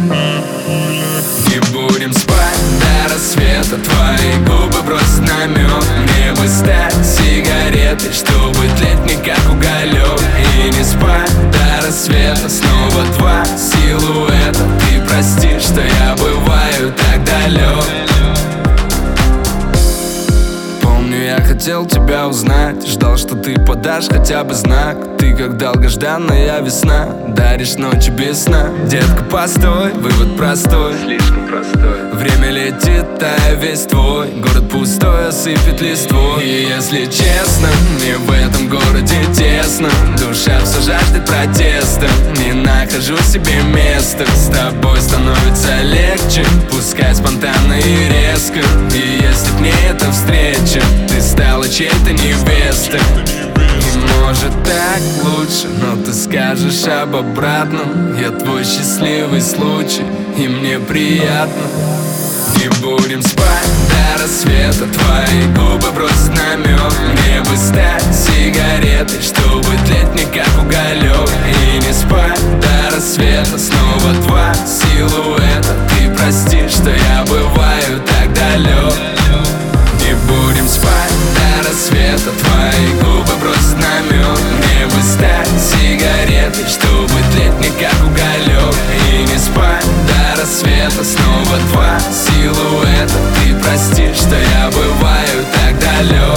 Не будем спать до рассвета, твои губы бросят намек. Мне бы стать сигаретой, чтобы тлеть не как уголек. И не спать до рассвета, снова два силуэта. Ты прости, что я бываю так далек. Я хотел тебя узнать, ждал, что ты подашь хотя бы знак. Ты как долгожданная весна, даришь ночи без сна. Детка, постой, вывод простой, слишком простой. Время летит, а весь твой город пустой, осыпет листвой. И если честно, мне в этом городе тесно. Душа все жаждет протеста, не нахожу себе места. С тобой становится легче, пускай спонтанно и резко. И если б не эта встреча, ты стала чьей-то невестой. И может так лучше, но ты скажешь об обратном. Я твой счастливый случай, и мне приятно. Не будем спать до рассвета, твои губы бросят намек. Мне бы стать сигаретой, чтобы тлеть не как уголек. И не спать до рассвета, снова два силуэта. Ты прости, что я бываю так далек. Не будем спать до рассвета, твои губы бросят намек. Мне бы стать сигаретой, чтобы тлеть не как уголек. И не спать до рассвета, снова два силуэта. Ты прости, что я бываю так далек.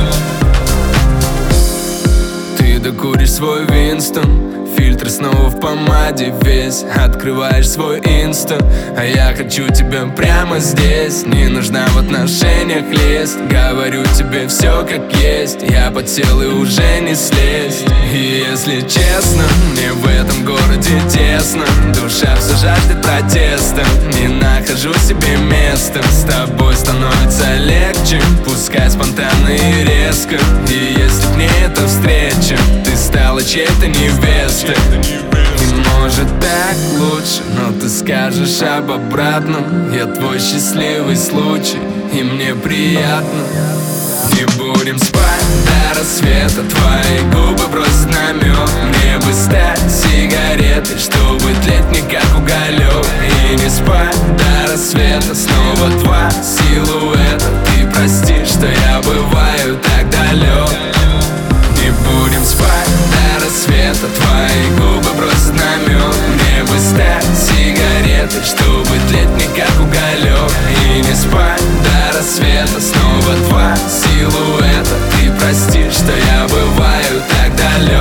Ты докуришь свой Винстон, фильтр снова в помаде весь. Открываешь свой инста, а я хочу тебя прямо здесь. Не нужна в отношениях лезть, говорю тебе все как есть. Я подсел и уже не слезть. И если честно, мне в этом городе тесно. Душа все жаждет протеста, не нахожу себе места. С тобой становится легче, пускай спонтанно и резко. И если б не эта встреча, ты стала чьей-то невестой. И может так лучше, но ты скажешь об обратном. Я твой счастливый случай, и мне приятно. Не будем спать до рассвета, твои губы бросят намек. Мне бы стать сигаретой, чтобы тлеть не как уголек. И не спать до рассвета, снова два силуэта. Ты прости, что я бываю так далек. Не будем спать до рассвета, твои губы бросят намек. Мне бы стать сигаретой, чтобы тлеть не как уголек. И не спать до рассвета, снова два силуэта. Ты прости, что я бываю так далек.